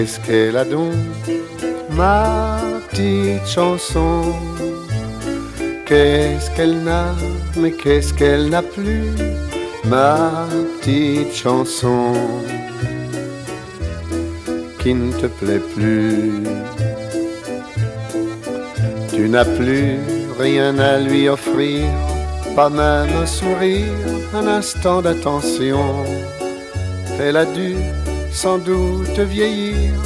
Qu'est-ce qu'elle a donc, ma petite chanson? Qu'est-ce qu'elle n'a, mais qu'est-ce qu'elle n'a plus, ma petite chanson, qui ne te plaît plus? Tu n'as plus rien à lui offrir, pas même un sourire, un instant d'attention. Elle a dû sans doute vieillir